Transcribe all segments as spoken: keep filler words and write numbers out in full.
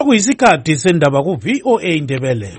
Kuyisikhathi sendaba ku V O A Indebele.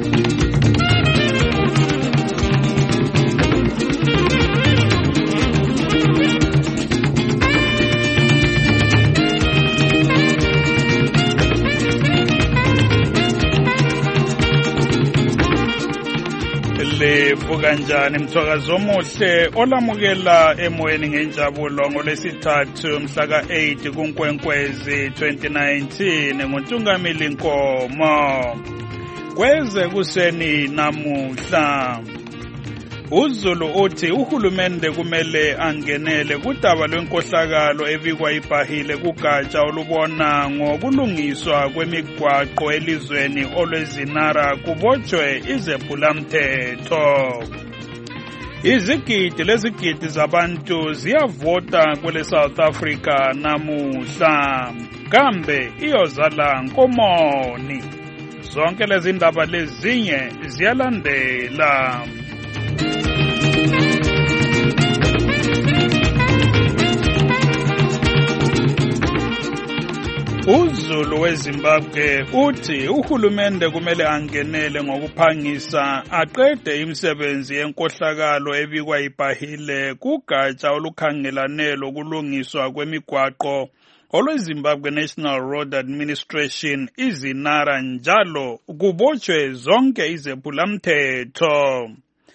Levuka njani mthwakazi omuhle olamukela emoyeni ngenjabulo ngolesithathu mhla ka eight kuNkwenkwezi twenty nineteen nguNtungamili Nkomo. Kweze kuseni namuhla uZulu uthi uhulumende kumele angenele kudaba lwenkohlakalo ebikwa ibhahile kugatsha olubona ngokulungiswa kwemigwaqo elizweni olwezinara kubotshwe izephulamthetho. Izigidi lezigidi zabantu ziyavota kwele South Africa namuhla, kambe iyozala nkomoni. Zonke lezi ndaba lezinye ziyalandela. uZulu weZimbabwe uthi uhulumende kumele angenele ngokuphangisa aqede imisebenzi yenkohlakalo ebikwa ibhahile kugatsha olukhangelane lokulungiswa kwemigwaqo olweZimbabwe National Road Administration izinara njalo kubotshwe zonke izephulamthetho.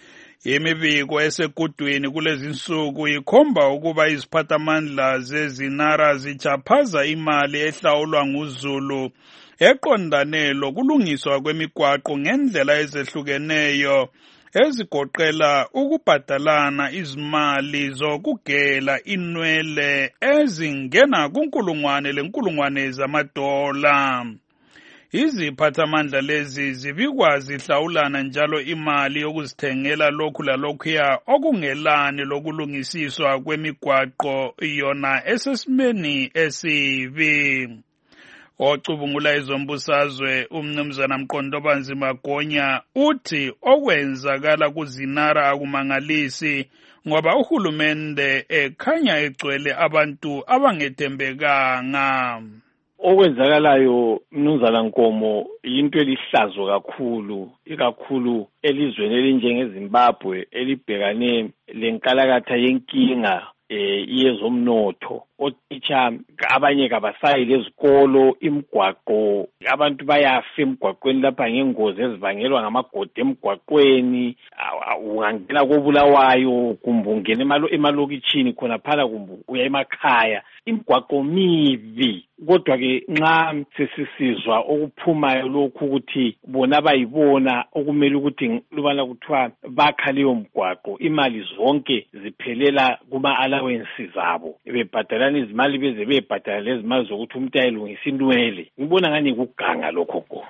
Imibiko esegudwini kulezi nsuku ikhomba ukuba iziphathamandla zezinara zichaphaza imali ehlawulwa nguZulu eqondane lokulungiswa kwemigwaqo ngendlela ezehlukeneyo ezigoqela ukubhadalana izimali zokugela inwele ezingena kunkulungwane lenkulungwane zamadola. Iziphathamandla lezi zibikwa zihlawulana njalo imali yokuzithengela lokhu lalokhuya okungelani lokulungisiswa kwemigwaqo yona esesimeni esibi. Ocubungula izombusazwe umnumzana Mqondobanzi Magonya uthi okwenzakala kuzinara akumangalisi ngoba uhulumende ekhanya egcwele abantu abangethembekanga. Okwenzakalayo mnumzana Nkomo into elihlazo kakhulu ikakhulu elizweni elinjengeZimbabwe elibhekane lenkalakatha yenkinga eh yezomnotho. Otitsha abanye kabasayi lezikolo, imigwaqo abantu bayafa emgwaqweni lapha ngengozi ezibangelwa ngamagodi emgwaqweni. Ungangena koBulawayo kumbe ungena emalokitshini khona phala kumbe uya emakhaya, imigwaqo mibi. Kodwa ke nxa sesisizwa okuphumayo lokhu ukuthi bona bayibona okumele ukuthi lubana kuthiwa bakha leyo mgwaqo, imali zonke ziphelela kuma allowances zabo, bebhadalana izimali beze bebhadala lezimali zokuthi umuntu ayilungisa inwele. Ngibona ngani kuganga lokho ko.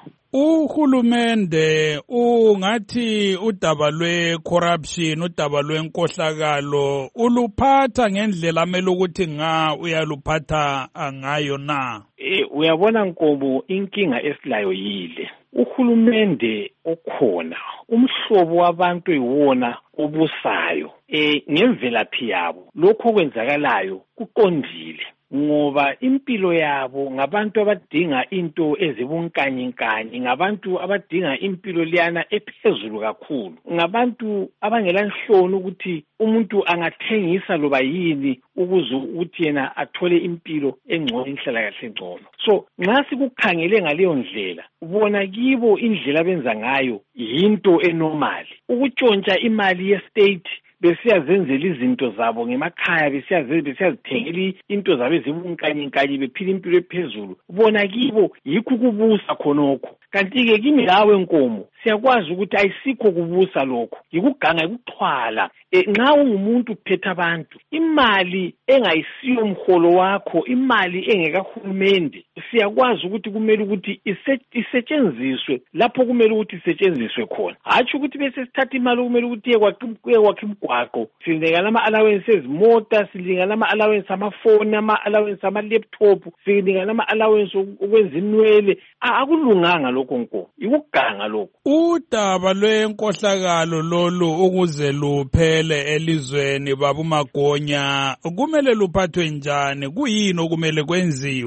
Uhulumende ungathi udaba lwe-corruption, udaba lwenkohlakalo uluphatha ngendlela amele ukuthi nga uyaluphatha ngayo na? Eh uyabona Nkomo, inkinga esilayo yile. Uhulumende okhona umhlobo wabantu eyiwona obusayo eh ngemvelaphi yabo. Lokho kwenzakalayo kuqondile ngoba impilo yabo ngabantu abadinga into ezibunkanyinkanye, ngabantu abadinga impilo liyana ephezulu kakhulu, ngabantu abangelanhloni ukuthi umuntu angathengisa loba yini ukuze ukuthi yena athole impilo engcono, inhlala kahle engcono. So nxa sikukhangele ngaleyo ndlela, ubona kibo indlela abenza ngayo yinto enormal. Ukutshontsha imali ye-state besiyazenzela izinto zabo ngemakhaya, besiyazithengela into zabo ezibunkanyinkanye bephila impilo ephezulu, bona kibo yikho kubusa khonokho. Kanti-ke kimi lawe Nkomo siyakwazi ukuthi ayisikho kubusa lokho, yikuganga yikuxhwala. E, nxa ungumuntu uphethe abantu, imali engayisiyo umholo wakho, imali engekahulumende, siyakwazi ukuthi kumele ukuthi isetshenziswe lapho kumele ukuthi isetshenziswe khona. Hatshi ukuthi bese sithatha imali kumele ukuthi iye kwakha imigwaqo, sinikana ama-allowances ezimota, sinikana ama-allowances amafoni, ama-allowances ama-laptop, sinikana ama-allowances okwenza inwele. Akulunganga lokho Nkomo, yikuganga lokho. Udaba lwenkohlakalo lolu ukuze luphele elizweni babu Magonya kumele luphathwe njani? Kuyini okumele kwenziwe?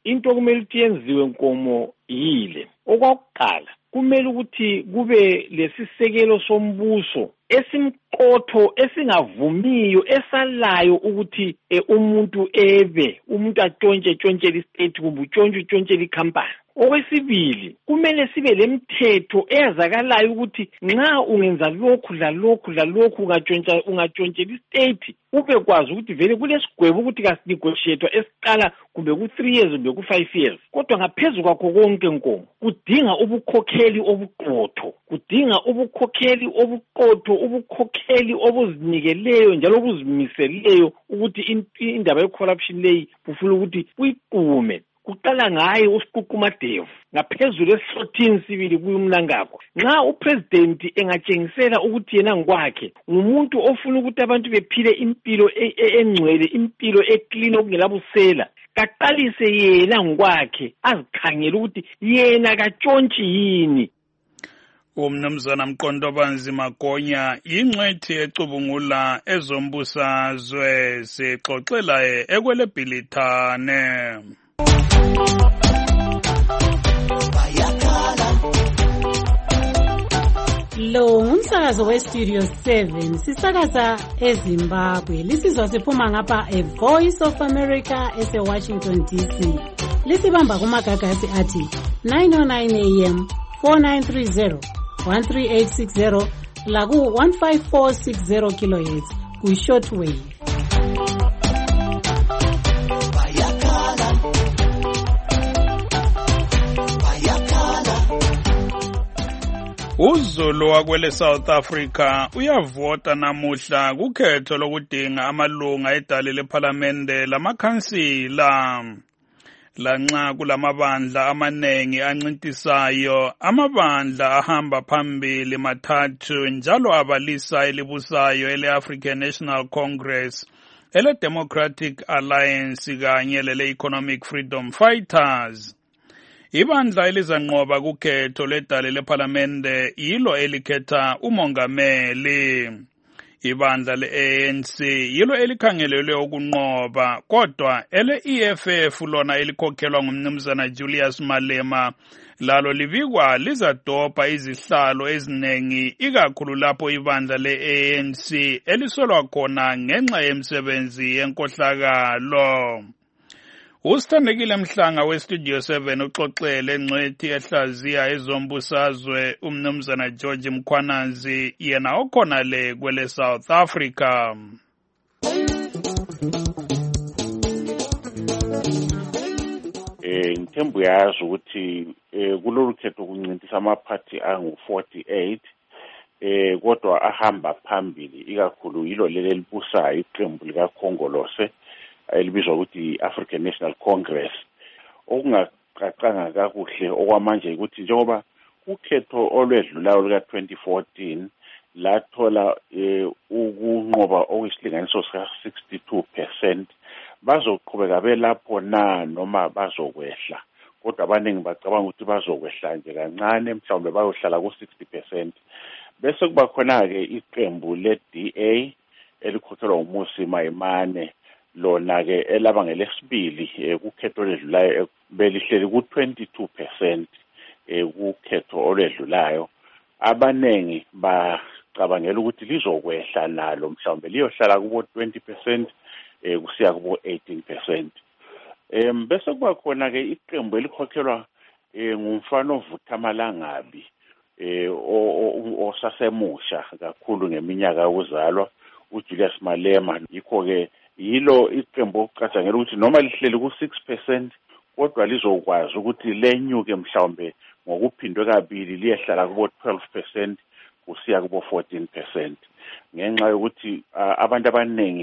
into kumele ukuthi yenziwe Nkomo yile. Okwakuqala kumele ukuthi kube lesisekelo sombuso esimqotho esingavumiyo esalayo ukuthi e, umuntu ebe umuntu atshontshe tshontshe istate kumbe utshontshe tshontshe ikhampani. Okwesibili kumele sibe lemthetho ezakalayo ukuthi nxa ungenza lokhu la lokhu la lokhu ungatshontsha ungatshontshe istate ube kwazi ukuthi vele kulesigwebo ukuthi kasinegotiate esiqala kumbe ku three years kumbe ku five years. Kodwa ngaphezulu kwakho konke Nkomo kudinga ubukhokheli obuqotho, kudinga ubukhokheli obuqotho, ubukhokheli obuzinikeleyo njalo obuzimiseleyo ukuthi indaba ye corruption leyi kufuna ukuthi uyiqume. Kuqala ngaye uSiququmadevu ngaphezulu esihlothini sibili kuyumlangakho. Nxa upresident engatshengisela ukuthi yena ngokwakhe ngumuntu ofuna ukuthi abantu bephile impilo engcwele, impilo eclean okungelabusela, kaqalise yena ngokwakhe azikhangela ukuthi yena katshontshi yini. Umnumzana Mqondobanzi Magonya ingcwethi ecubungula ezombusazwe sixoxela ekwelebhilithane. Lo ngumsakazo weStudio seven sisakaza eZimbabwe. Lisizwa siphuma ngapha e Voice of America ese Washington D C. Lisibamba kumagagasi athi nine oh nine A M, four nine three zero, one three eight six zero laku one five four six zero kilohertz ku shortwave. uZulu wakwele South Africa uyavota namuhla kukhetho lokudinga amalunga edale lePhalamende lamakhansila. Lanxa kulamabandla amanengi ancintisayo, amabandla ahamba phambili mathathu njalo abalisa elibusayo ele-African National Congress, ele-Democratic Alliance kanye lele-Economic Freedom Fighters. Ibandla elizanqoba kukhetho ledale lePhalamende yilo elikhetha umongameli. Ibandla le-A N C yilo elikhangelelwe ukunqoba, kodwa ele-E F F lona elikhokhelwa ngumnumzana Julius Malema lalo libikwa lizadobha izihlalo ezinengi ikakhulu lapho ibandla le-A N C elisolwa khona ngenxa yemsebenzi yenkohlakalo. Usithandekile Mhlanga weStudio seven uxoxele ngcwethi ehlaziya ezombusazwe umnumzana George Mkhwanazi yena okhona le kwele South Africa. Eh ngithemba uyazi ukuthi kulolu khetho kuncintisa amaphathi angu forty-eight eh kodwa ahamba phambili ikakhulu yilo leli libusayo iqembu lika Khongolose elibizwa ukuthi African National Congress. Okungaqaqanga kakuhle okwamanje ukuthi njengoba ukhetho olwedlulayo luka twenty fourteen lathola ukunqoba okuyisilinganiso sika sixty-two percent, bazoqhubeka belapho na noma bazokwehla, kodwa abaningi bacabanga ukuthi bazokwehla nje kancane mhlawumbe bayohlala ku sixty percent. Bese kuba khona ke iqembu le D A elikhokhelwa uMmusi Maimane, lona ke elaba ngelesibili kukhetho olwedlulayo belihleli ku twenty-two percent kukhetho olwedlulayo. Abanengi bacabangela ukuthi lizokwehla nalo mhlawumbe liyohlala kubo twenty percent kusiya kubo eighteen percent. Em bese kuba khona ke iqembu elikhokhelwa ngumfana ovutha amalangabi eh osasemusha kakhulu ngeminyaka yokuzalwa uJulius Malema. Yikho ke yilo iqembu okucatshangela ukuthi noma lihleli ku six percent kodwa lizokwazi ukuthi lenyuke mhlawumbe ngokuphindwe kabili liyehlala kubo twelve percent kusiya kubo fourteen percent, ngenxa yokuthi abantu abaningi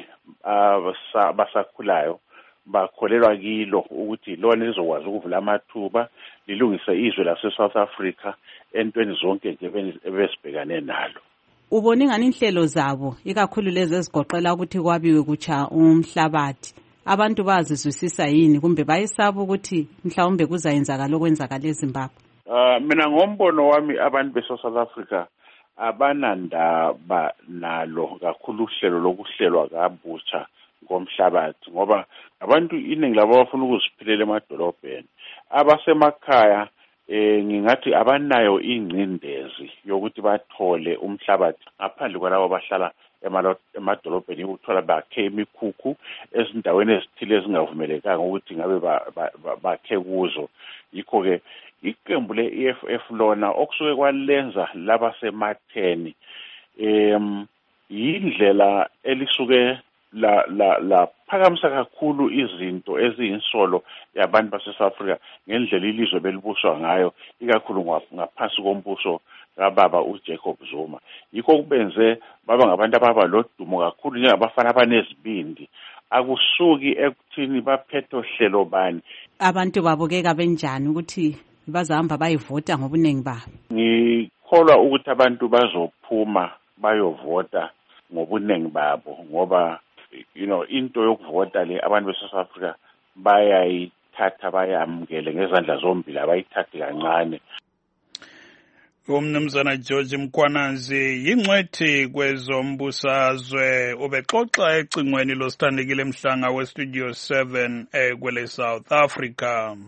abasakhulayo bakholelwa kilo ukuthi lona lizokwazi ukuvula amathuba lilungise izwe lase South Africa entweni zonke nje ebesibhekane nalo. Ubona ingani inhlelo zabo ikakhulu lezi ezigoqela ukuthi kwabiwe kutsha umhlabathi, abantu bazizwisisa yini kumbe bayisaba ukuthi mhlawumbe kuzayenzakala okwenzakala eZimbabwe? Uh, mina ngombono wami abantu be-South Africa abanandaba nalo kakhulu uhlelo lokuhlelwa kabutsha ngomhlabathi ngoba abantu iningi labo bafuna ukuziphilela emadolobheni. Abasemakhaya eh ngingathi abanayo ingcindezi yokuthi bathole umhlabathi ngaphandle kwalabo bahlala emadolobheni ukuthola bakhe imikhukhu ezindaweni ezithile ezingavumelekanga ukuthi ngabe bakhe kuzo. Yikho ke iqembu le-E F F lona okusuke kwalenza laba sematheni em yindlela elisuke la la la phakamisa kakhulu izinto eziyinsolo yabantu base-South Africa ngendlela ilizwe belibuswa ngayo ikakhulu ngaphansi kombuso kababa uJacob Zuma. Yikho kubenze baba ngabantu ababa lodumo kakhulu njengabafana abanezibindi. Akusuki ekuthini baphethe ohlelo bani. Abantu babukeka benjani ukuthi bazahamba bayivota ngobuningi babo? Ngikholwa ukuthi abantu bazophuma bayovota ngobuningi babo ngoba you know into yokuvota le abantu base-South Africa bayayithatha bayamukele ngezandla zombili abayithathi kancane. Umnumzana George Mkwanazi yingcwethi kwezombusazwe ubexoxa ecingweni losithandekile Mhlanga weStudio seven ekwele South Africa.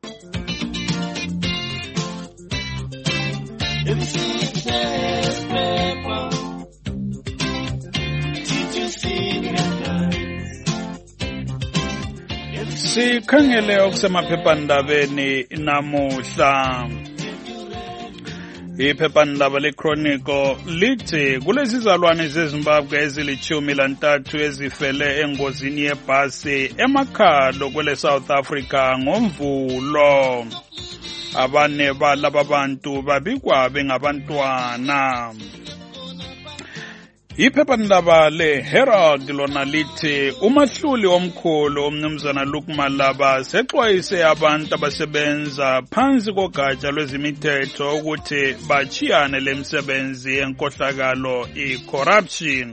Sikhangele okusemaphephandabeni namuhla. Iphephandaba leChronicle lithi kulezizalwane zeZimbabwe ezilithumi lantathu ezifele engozini yebhasi emakhalo kwele South Africa ngomvulo. Abane balaba bantu babikwa bengabantwana. Iphephandaba leHerald lona lithi umahluli omkhulu umnumzana Luke Malaba sexwayise abantu abasebenza phansi kogatsha lwezimithetho ukuthi bachiyane lemsebenzi yenkohlakalo i-corruption.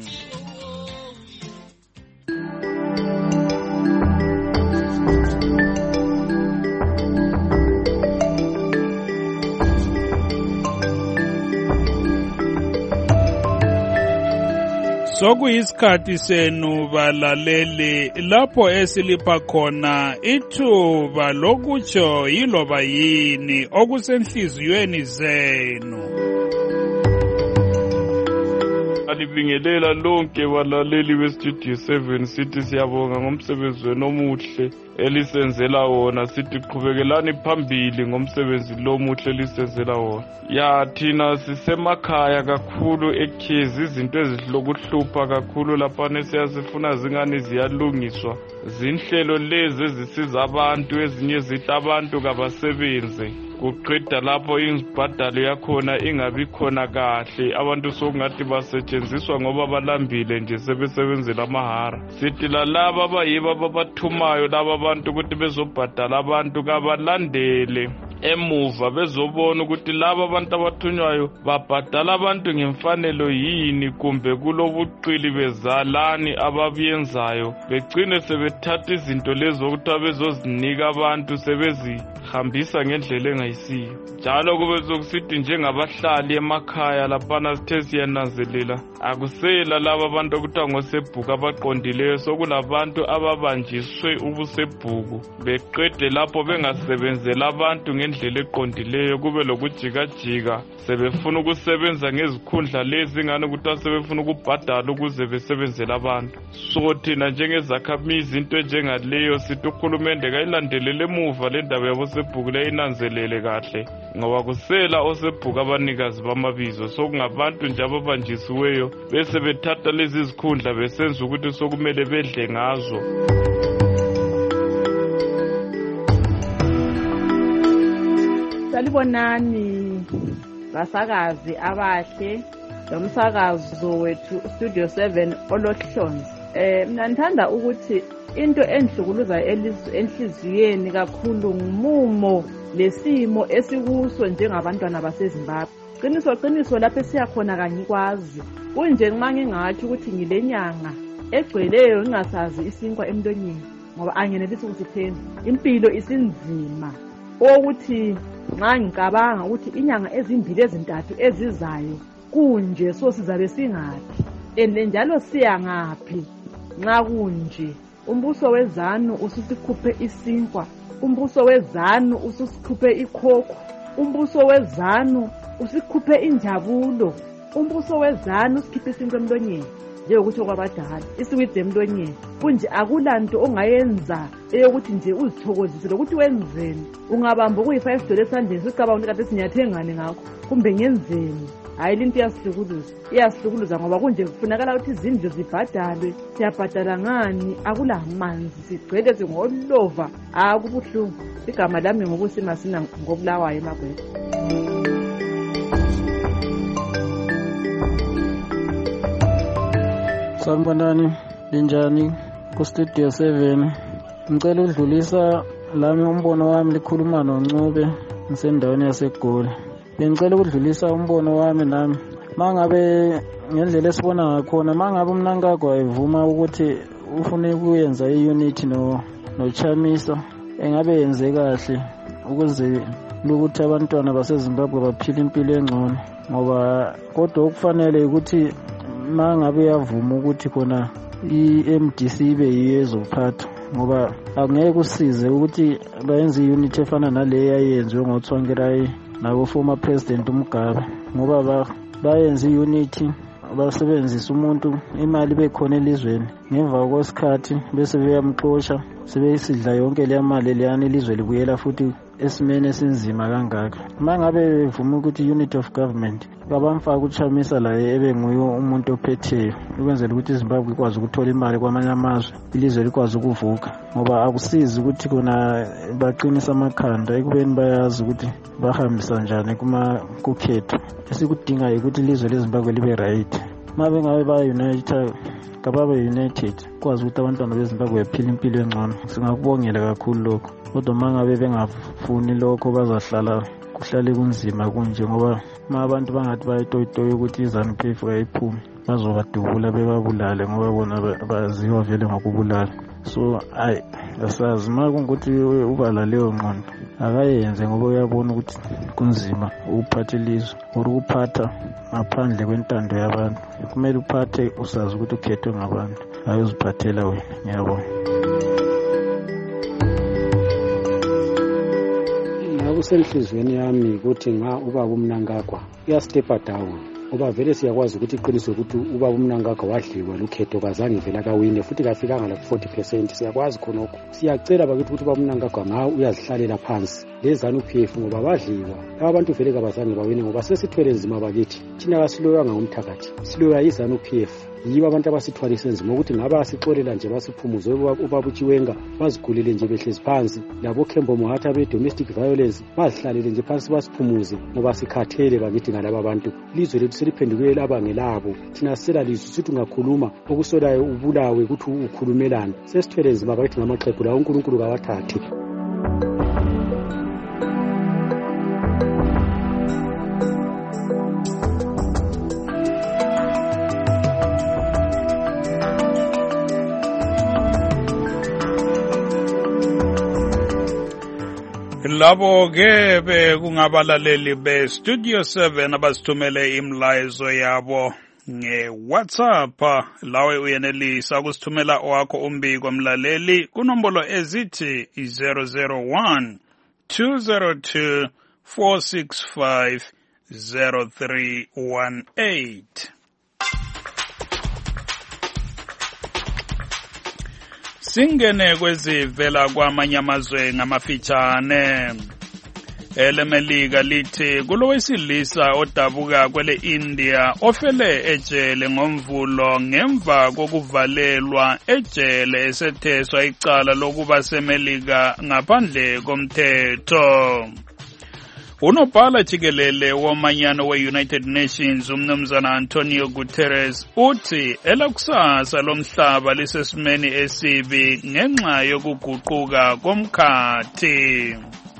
Sokuyisikhathi senu balaleli lapho esilipha khona ithuba lokutsho yiloba yini okusenhliziyweni zenu. Alibingelela lonke balaleli beStudio seven sithi siyabonga ngomsebenzi wenu omuhle elisenzela wona, sithi qhubekelani phambili ngomsebenzi lo muhle elisenzela wona. Ya thina sisemakhaya kakhulu eKhizi, izinto ezihlokuhlupha kakhulu lapha siyazifuna zingani ziyalungiswa. Zinhlelo lezi ezisiza abantu, ezinye zithi abantu kabasebenze kuqeda lapho izibhadalo yakhona ingabi khona kahle, abantu sokungathi basetshenziswa ngoba balambile nje sebesebenzela amahara. Sithi lalaba abayibo ababathumayo laba abantu ukuthi bezobhadala abantu kabalandele emuva bezobona ukuthi laba abantu abathunywayo babhadala abantu ngemfanelo yini kumbe kulobuqili bezalani ababiyenzayo, begcine sebethatha izinto lezo ukuthi bezozinika abantu sebezihambisa ngendlela engayisiyo. Njalo kube sokusithi njengabahlali emakhaya laphana sithe siyananzelela akusela laba abantu okuthiwa ngosebhuku abaqondileyo, sokulabantu ababanjiswe ubusebhuku beqede lapho bengasebenzela abantu ngendlela eqondileyo, kube lokujikajika sebefuna ukusebenza ngezikhundla lezi ngani ukuthi sebefuna ukubhadala ukuze besebenzele abantu. So thina njengezakhamizi into njengaleyo sithi uhulumende kayilandelele emuva le ndaba yabosebhuku leyinanzelele kahle, ngoba kusela osebhuku abanikazi bamabizo sokungabantu nje ababanjisiweyo bese bethatha lezi zikhundla besenza ukuthi sokumele bedle ngazo. Salibonani basakazi abahle lomsakazo wethu Studio seven olohlonzi. Eh mina ngithanda ukuthi into enhlukuluza enhliziyweni kakhulu ngumumo lesimo esikuso njengabantwana baseZimbabwe. Qiniso qiniso lapho siyakhona kanyikwazi kunje nxa ngingathi ukuthi ngilenyanga egcweleyo ngingasazi isinkwa emlonyeni ngoba angenelisi ukusithenga. Impilo isinzima ukuthi nxa ngicabanga ukuthi inyanga ezimbili ezintathu ezizayo kunje so sizabe singaphi ende njalo siya ngaphi. nxa kunje umbuso wezanu ususikhuphe isinkwa, umbuso wezanu ususikhuphe ikhokho, umbuso wezanu usikhuphe injabulo, umbuso wezanu usikhiphe isinkwa emlonyeni njengokutsho kwabadala, isiwide emlonyeni. Kunje akulanto ongayenza eyokuthi nje uzithokozise lokuthi wenzeni. Ungabamba okuyi-five dollars esandleni sicabanga ukuthi kade sinyathengane ngakho, kumbe ngenzeni. Hayi linto iyasihlukuluza, iyasihlukuluza ngoba kunje kufunakala ukuthi izindlu zibhadalwe, siyabhadala ngani, akulamanzi, sigcwele singolova. Akubuhlungu. Igama lami ngokusimasina ngobulawayo eMagwethe. Sanibonani, linjani ku Studio seven? Ngicela udlulisa lami umbono wami likhuluma noNcube ngisendaweni yaseGoli. Bengicela ukudlulisa umbono wami nami. Mangabe ngendlela esibona ngakhona, mangabe uMnangagwa evuma ukuthi ufune ukuyenza iunity no no Chamisa, engabe yenze kahle ukuze ukuthi abantwana baseZimbabwe baphile impilo engcono. Ngoba kodwa okufanele ukuthi mangabe yavuma ukuthi khona i-M D C ibe yiyo ezophatha, ngoba angeke kusize ukuthi bayenze iunity efana nale yayenziwe ngoTsvangirai nabo former president uMugabe, ngoba bayenze iunity basebenzisa umuntu imali bekhona elizweni ngemva kwesikhathi bese beyamxosha sebeyisidla yonke le mali leyani ilizwe libuyela futhi esimene esinzima kangaka. Mangabe bevuma ukuthi unity of government babamfaka uChamisa la ebe nguye umuntu ophetheyo ukwenzela ukuthi iZimbabwe ikwazi ukuthola imali kwamanye amazwe, ilizwe likwazi ukuvuka, ngoba akusizi ukuthi kona baqinisa amakhanda ekubeni bayazi ukuthi bahambisa njani kuma kukhetho. Esikudinga ukuthi ilizwe leZimbabwe libe right. Mabe ngabe ba united kababe united kwazi ukuthi abantwana beZimbabwe baphile impilo engcono. Singakubongela kakhulu lokho. Kodwa mangabe bengafuni lokho bazahlala kuhlale kunzima kunje, ngoba ma abantu bangathi bayitoyitoya ukuthi iZANU-P F ayiphume bazobadubula bebabulale ngoba bona baziwa vele ngokubulala. So ayi asazi ma kungukuthi ubala leyo ngqondo akayenze ngoba uyabona ukuthi kunzima ukuphatha ilizwe or ukuphatha ngaphandle kwentando yabantu. Kumele uphathe usazi ukuthi ukhethwe ngabantu, ayoziphathela wena. Ngiyabona. Kusenhlizweni yami ukuthi nga ubaba uMnangagwa uyastepa down, ngoba vele siyakwazi ukuthi iqiniso ukuthi ubaba uMnangagwa wadliwa lukhetho kazange vela kawine futhi kafikanga la forty percent. Siyakwazi khonokho. Siyacela bakithi ukuthi ubaba uMnangagwa nga uyazihlalela phansi leZANU-P F ngoba badliwa. Abantu vele kabazange bawine ngoba sesithwele nzima bakithi. Thina kasiloyanga ngomthakathi, siloya iZANU-P F. Yibo abantu abasithwalise nzima ukuthi ngaba sixolela nje basiphumuze ubaba uChiwenga bazigulele nje behlezi phansi, labo Kembo Mohatha be domestic violence bazihlalele nje phansi basiphumuze ngoba sikhathele bakithi ngalabo abantu. Ilizwe lethu seliphendukele abangelabo. Thina sela lizwe sithi ungakhuluma okusolayo ubulawe ukuthi ukhulumelana. Sesithwele nzima bakithi ngamaxhegu la uNkulunkulu kawathathe. Labo ke bekungabalaleli be Studio seven abasithumele imlayezo yabo nge-WhatsApp. Lawe uyenelisa ukusithumela owakho umbiko mlaleli kunombolo ezithi zero zero one two zero two four six five zero three one eight. Singene kwezivela kwamanye amazwe ngamafitshane. EleMelika lithi kulowesilisa odabuka kwele India ofele ejele ngomvulo ngemva kokuvalelwa ejele esetheswa icala lokuba seMelika ngaphandle komthetho. Unobhala jikelele womanyano we-United Nations umnumzana Antonio Guterres uthi elakusasa lomhlaba lisesimeni esibi ngenxa yokuguquka komkhathi.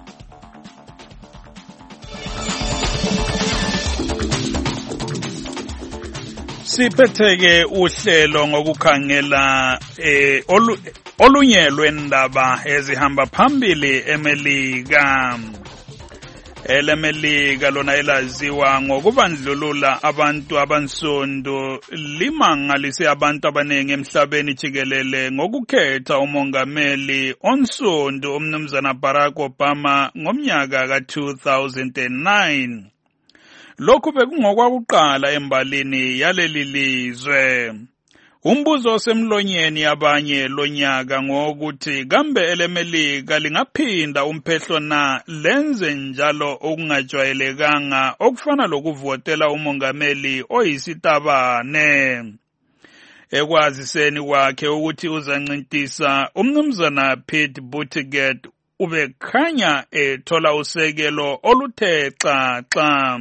Siphetheke uhlelo ngokukhangela eh, olu, olunye lwendaba ezihamba phambili eMelika. elemelika lona elaziwa ngokubandlulula abantu abansundu limangalise abantu abaningi emhlabeni jikelele ngokukhetha umongameli onsundu umnumzana Barack Obama ngomnyaka ka two thousand nine. Lokhu bekungokwakuqala embalini yaleli lizwe. Umbuzo osemlonyeni abanye lonyaka ngokuthi kambe elemelika lingaphinda umphehlo na lenze njalo okungajwayelekanga okufana lokuvotela umongameli oyisitabane. Ekwaziseni kwakhe ukuthi uzancintisa umnumzana Pete Buttigieg ubekhanya ethola usekelo oluthe xaxa.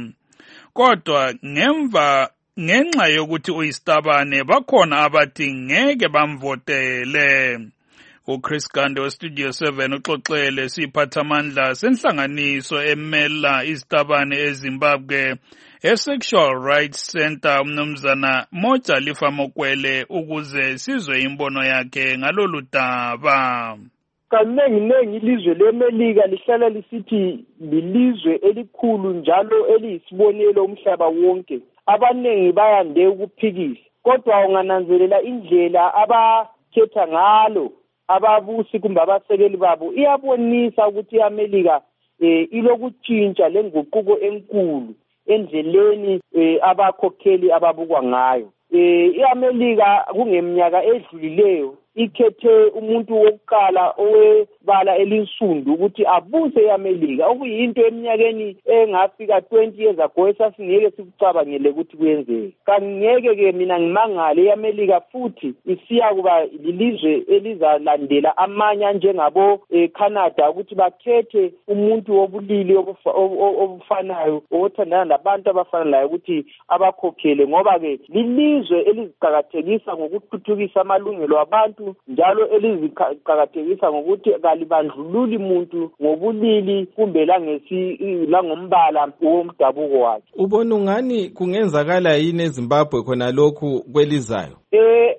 Kodwa ngemva ngenxa yokuthi uyisitabane bakhona abathi ngeke bamvotele. uChris Gande weStudio seven uxoxele siphathamandla senhlanganiso emela isitabane eZimbabwe eSexual Rights Center umnumzana Mojalifa Mokwele ukuze sizwe imbono yakhe ngalolu daba. Kanengi nengi ilizwe leMelika lihlala lisithi lilizwe elikhulu njalo eliyisibonelo umhlaba wonke. Abanengi bayande ukuphikisa, kodwa ungananzelela indlela abakhetha ngalo ababusi kumbe abasekeli babo iyabonisa ukuthi iAmelika eh, ilokutshintsha lenguquko enkulu endleleni eh, abakhokheli ababukwa ngayo. Eh, iAmelika kungeminyaka edlulileyo ikhethe umuntu wokuqala owebala elinsundu ukuthi abuse iAmelika, okuyinto eminyakeni engafika twenty years ago esasingeke sikucabangele ukuthi kuyenzeka. Kangeke ke mina ngimangale iAmelika futhi isiya kuba lilizwe elizalandela amanye njengabo eCanada ukuthi bakhethe umuntu wobulili obufanayo othandana labantu abafanayo ukuthi abakhokhele, ngoba ke lilizwe eliziqhakathekisa ngokuthuthukisa amalungelo abantu njalo eliziqhakathekisa ngokuthi kalibandlululi muntu ngobulili kumbe langesi langombala womdabuko wakhe. Ubona ungani kungenzakala yini eZimbabwe khona lokhu kwelizayo? Eh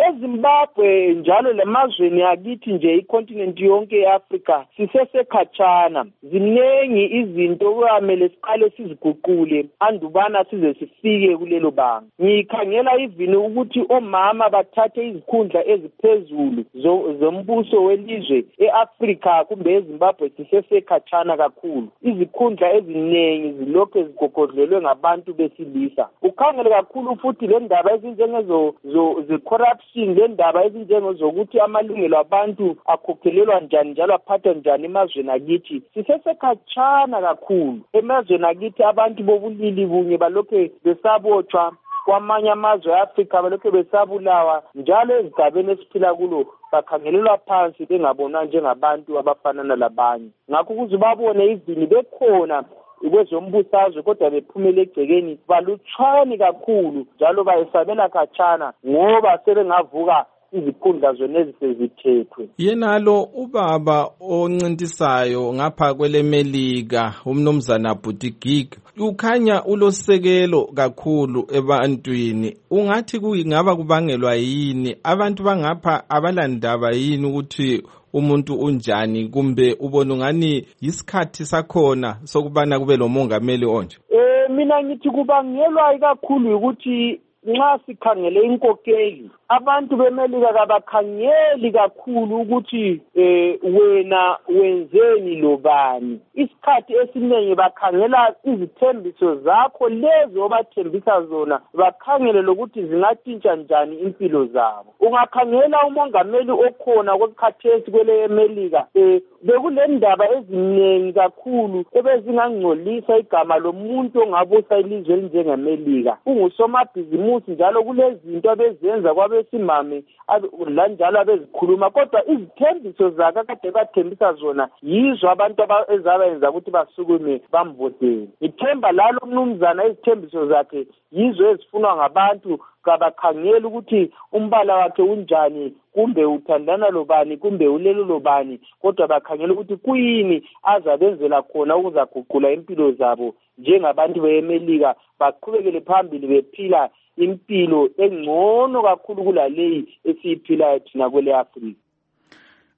eZimbabwe njalo lemazweni akithi nje icontinent yonke eAfrica sisesekhatshana, zinengi izinto okumele siqale siziguqule andubana size sifike kulelo banga. Ngikhangela ivini ukuthi omama bathathe izikhundla eziphezulu zombuso welizwe eAfrica kumbe eZimbabwe sisesekhatshana kakhulu. Izikhundla ezinengi zilokho zigogodlelwe ngabantu besilisa. Ukhangele kakhulu futhi le ndaba ezinjengezo ze corruption, le ndaba ezinjengozokuthi amalungelo abantu akhokhelelwa njani njalo aphathwa njani emazweni akithi sisesekhatshana kakhulu. Emazweni akithi abantu bobulili bunye balokho besabotshwa, kwamanye amazwe eAfrica balokho besabulawa, njalo ezigabeni esiphila kulo bakhangelelwa phansi bengabonwa njengabantu abafanana labanye. Ngakho kuze babone izini bekhona kwezombusazwe kodwa bephumele egcekeni balutshwani kakhulu njalo bayesabela khatshana ngoba sebengavuka izikhundla zona ezisezithethwe. Yenalo ubaba oncintisayo ngapha kweleMelika umnumzana Buttigieg ukhanya ulosekelo kakhulu ebantwini. Ungathi kungaba kubangelwa yini? Abantu bangapha abalandaba yini ukuthi umuntu unjani, kumbe ubona ngani isikhathi sakhona sokubana kube lo mongameli onje? Eh mina ngithi kubangelwa kakhulu ukuthi nxa sikhangele inkokeli abantu beMelika kabakhangeli kakhulu ukuthi eh wena wenzeni lobani. Isikhathi esiningi bakhangela izithembiso zakho lezo obathembisa zona, bakhangele lokuthi zingatshintsha njani impilo zabo. Ungakhangela umongameli okhona kwekhathesi kwele eMelika eh bekulendaba eziningi kakhulu ebezingangcolisa igama lomuntu ongabusa ilizwe elinjengeMelika. Ungusomabhizimusi njalo kulezinto abezenza kwabesimame la njalo abezikhuluma, kodwa izithembiso zakhe akade bathembisa zona yizo abantu ezabenza ukuthi basukume bamvotele. Ithemba lalo mnumzana izithembiso zakhe yizo ezifunwa ngabantu, kabakhangela ukuthi umbala wakhe unjani kumbe uthandana lobani kumbe ulelo lobani, kodwa bakhangela ukuthi kuyini azabenzela khona ukuzaguqula impilo zabo njengabantu beMelika baqhubekele phambili bephila impilo engcono kakhulu kulaleyi esiyiphilayo thina kwele Afrika.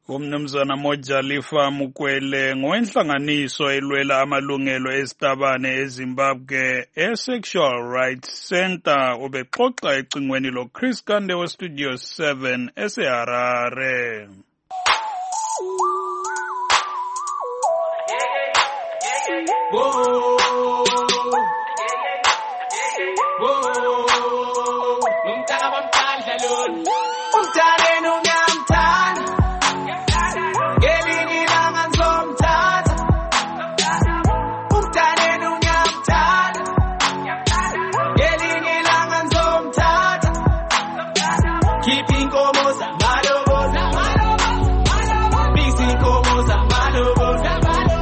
Umnumzana Mojalifa Mukwele ngowenhlanganiso elwela amalungelo esitabane eZimbabwe e-Sexual Rights Center ubexoxa ecingweni lo Chris Kande we Studio seven eseHarare. Whoa, whoa, umntana bamthandla lona, umntana nonyamthanda, ngelinye ilanga ngizomthatha, umntana nonyamthanda, ngelinye ilanga ngizomthatha, khipha inkomo zamaloboza, bisi inkomo zamaloboza.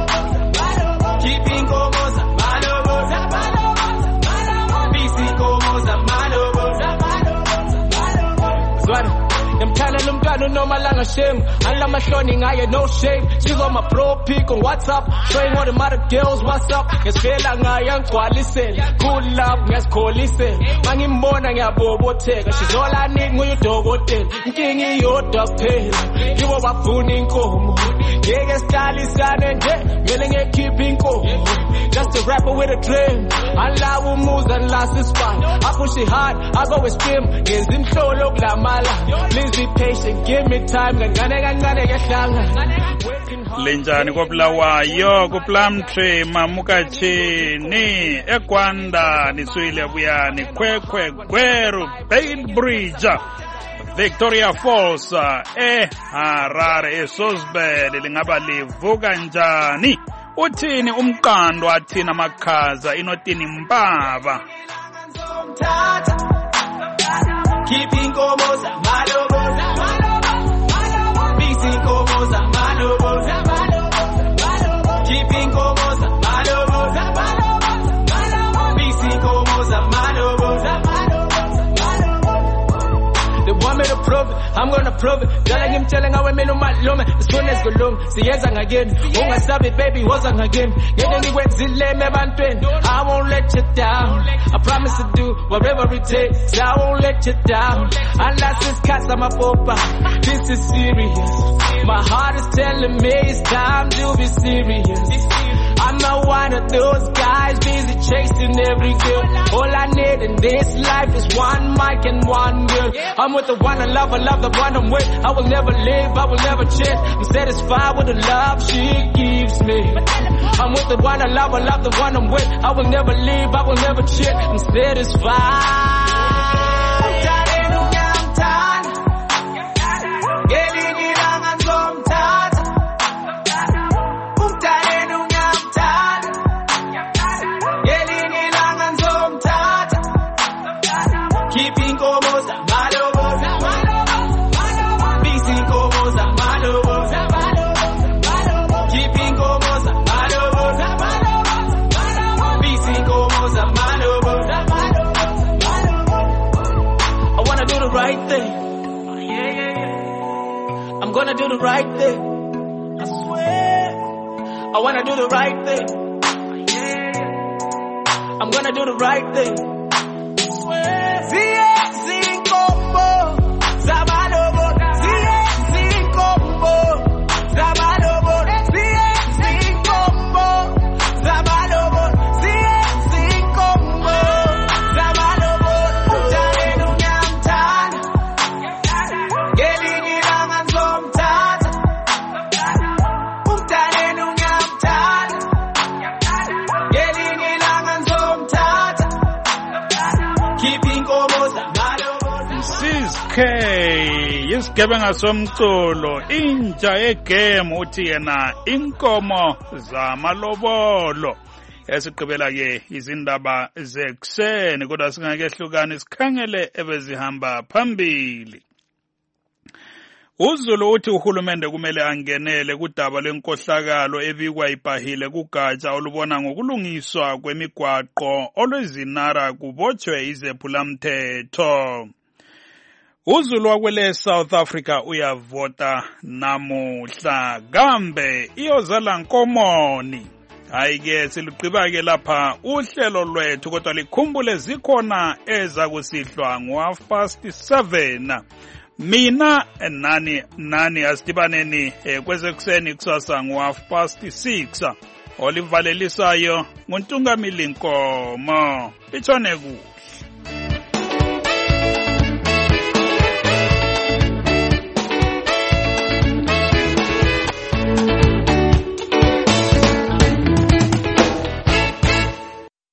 No malanga shame, alla mahloni ngaye no shame. She's on my pro pic on WhatsApp, showing all the mother girls what's up. Ngesifela ngaye ngigcwalisela, good love ngesikholise. Mangimbona ngiyabobotheka, she's all I need nguyudokotela. Inkinga iyodwa kuphela, yibo bafuna inkomo. Ngeke sihlalisane nje, ngeke ngikhiphe inkomo. Just a rapper with a dream, alawu umuza nilasa isibani. I push it hard, I go with spin. Ngenza imhlolo kulamala, please be patient, give me time. Kancane kancane kehlanga. Linjani kopulawayo kuplamtre mamukachini ekwanda niswile buyani kwekwe gweru Bail Bridge Victoria Falls eHarare eSosbele lingaba livuka njani uthini umqando athina makhaza inotini mpaba keep inkomo zamaloboza bisi inkomo zamaloboza keep inkomo zamaloboza bisi inkomo zamaloboza. They want me to prove it, I'm gonna prove it. Jala ngimtshela ngawe mina umalume isifuna esikulunga siyenza ngakini ungasabi baby woza ngakini ngeke ngikwenzile ebantwini. I won't let you down, I promise to do whatever it takes. I won't let you down unless it's cats on my popa. This is serious, my heart is telling me it's time to be serious. I'm not one of those guys busy chasing every girl. All I need in this life is one mic and one girl. I'm with the one I love, I love the one I'm with. I will never leave, I will never change. I'm satisfied with the love she gives me. I'm with the one I love, I love the one I'm with. I will never leave, I will never change. I'm satisfied. I'm gonna do the right thing. I swear. I wanna do the right thing. I'm gonna do the right thing. I swear. Zie zinkombo zamalobo. Zie zinkombo zamalobo. Zie zinkombo zamalobo. Zie zinkombo zamalobo. Utane unyamtana. Gelingi langa nzomtata. Utane unyamtana. Gelingi langa nzomtata. Keep inkomo zamalobo. Sis K isigebenga somculo inja egame uthi yena inkomo zamalobolo. Esigqibela ke izindaba zekuseni kodwa singakehlukana sikhangele ebezihamba phambili. uZulu uthi uhulumende kumele angenele kudaba lenkohlakalo ebikwa ibhahile kugatsha olubona ngokulungiswa kwemigwaqo olwezinara kubotshwe izephulamthetho. uZulu wakwele South Africa uyavota namuhla kambe iyozala nkomoni. Hayi ke siluqiba ke lapha uhlelo lwethu kodwa likhumbule zikhona eza kusihlwa ngo half past seven. mina nani nani asidibaneni eh, kwezekuseni kusasa ngo half past six olivalelisayo nguntungamili Nkomo itshone ku